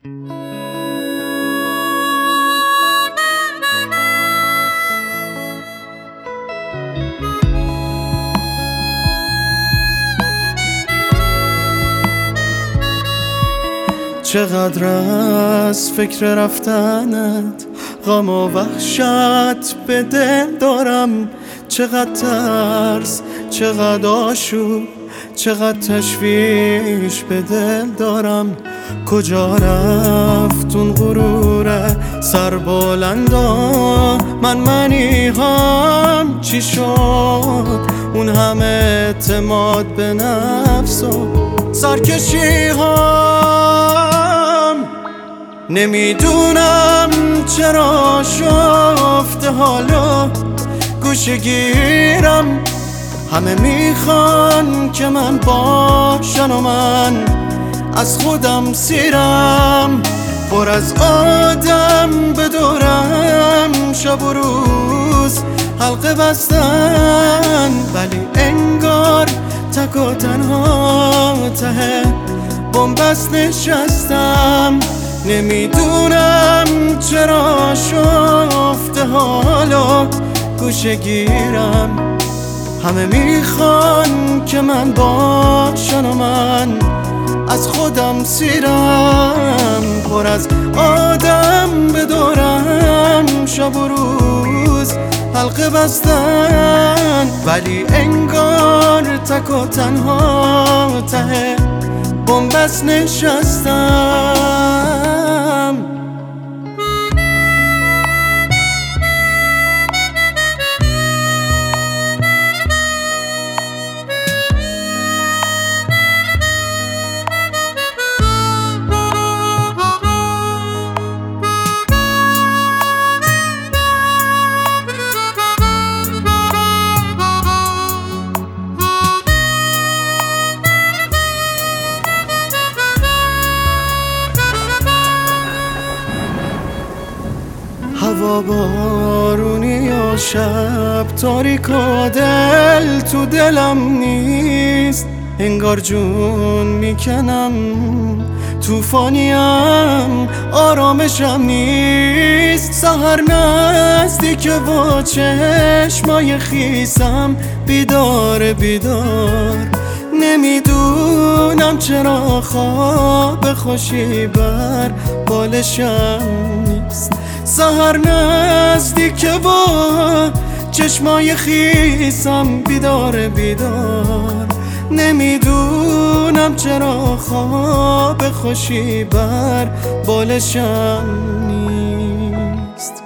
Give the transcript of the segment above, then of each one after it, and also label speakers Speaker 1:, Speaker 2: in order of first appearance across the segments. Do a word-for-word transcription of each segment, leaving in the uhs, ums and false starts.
Speaker 1: چقدر از فکر رفتنت غم و وحشت به دل دارم، چقدر ترس، چقدر آشوب، چقدر تشویش به دل دارم. کجا رفت اون غروره سربلندا؟ من منی هم چی شد اون همه اعتماد به نفس و سرکشی هم؟ نمیدونم چرا شفته حالا گوشه گیرم. همه میخوان که من باشن و من از خودم سیرم. پر از آدم به دورم شب و روز حلقه بستن، ولی انگار تک و تنها ته بنبست نشستم. نمیدونم چرا شفته حالا گوشه گیرم. همه میخوان که من باشن و من از خودم سیرم. پر از آدم به دورم شب و روز حلقه بستن، ولی انگار تک و تنها ته بنبست نشستم. هوا بارونی یا شب تاریک و دل تو دلم نیست. انگار جون میکنم توفانیم، آرامشم نیست. سحر نزدیک با چشمای خیسم بیدار بیدار. نمیدونم چرا خواب خوشی بر بالشم نیست. سحر نزدیک با چشمای خیسم بیدار بیدار. نمیدونم چرا خواب خوشی بر بالشم نیست.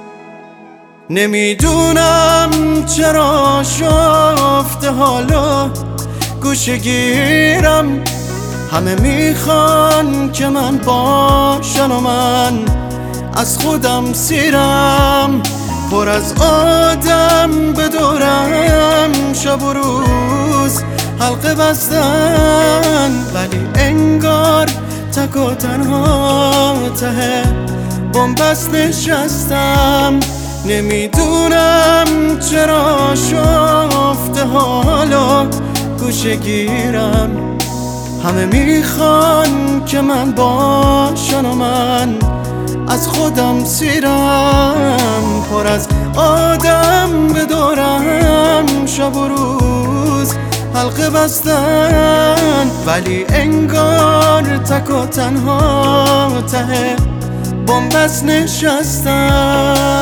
Speaker 1: نمیدونم چرا شفته حالا گوشه گیرم. همه میخوان که من باشن و من از خودم سیرم. پر از آدم به دورم شب و روز حلقه بستن، ولی انگار تک و تنها ته بنبست نشستم. نمیدونم چرا شفته حالا گوشه گیرم. همه میخوان که من باشن و من از خودم سیرم. پر از آدم به دورم شب و روز حلقه بستن، ولی انگار تک و تنها ته بنبست نشستم.